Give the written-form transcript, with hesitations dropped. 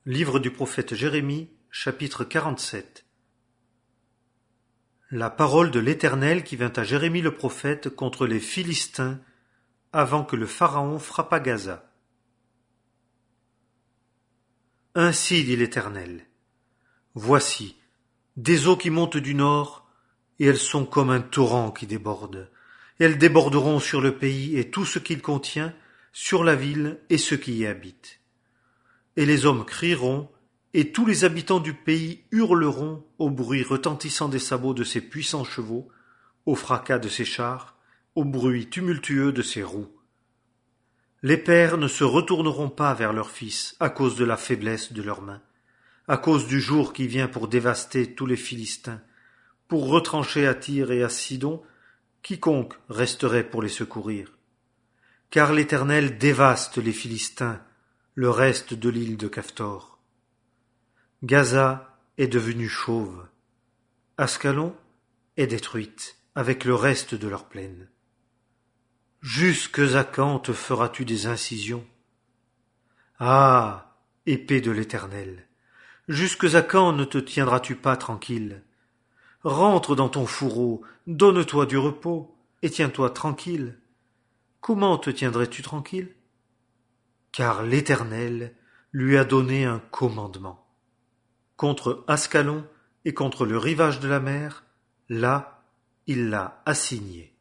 Livre du prophète Jérémie, chapitre 47. La parole de l'Éternel qui vint à Jérémie le prophète contre les Philistins avant que le Pharaon frappât Gaza. Ainsi dit l'Éternel. Voici, des eaux qui montent du nord, et elles sont comme un torrent qui déborde. Elles déborderont sur le pays et tout ce qu'il contient, sur la ville et ceux qui y habitent. Et les hommes crieront, et tous les habitants du pays hurleront au bruit retentissant des sabots de ses puissants chevaux, au fracas de ses chars, au bruit tumultueux de ses roues. Les pères ne se retourneront pas vers leurs fils à cause de la faiblesse de leurs mains, à cause du jour qui vient pour dévaster tous les Philistins, pour retrancher à Tyr et à Sidon quiconque resterait pour les secourir. Car l'Éternel dévaste les Philistins, le reste de l'île de Caphtor. Gaza est devenue chauve. Ascalon est détruite, avec le reste de leur plaine. Jusque à quand te feras-tu des incisions? Ah, épée de l'Éternel, jusque à quand ne te tiendras-tu pas tranquille? Rentre dans ton fourreau, donne-toi du repos, et tiens-toi tranquille. Comment te tiendrais-tu tranquille? Car l'Éternel lui a donné un commandement. Contre Ascalon et contre le rivage de la mer, là, il l'a assigné.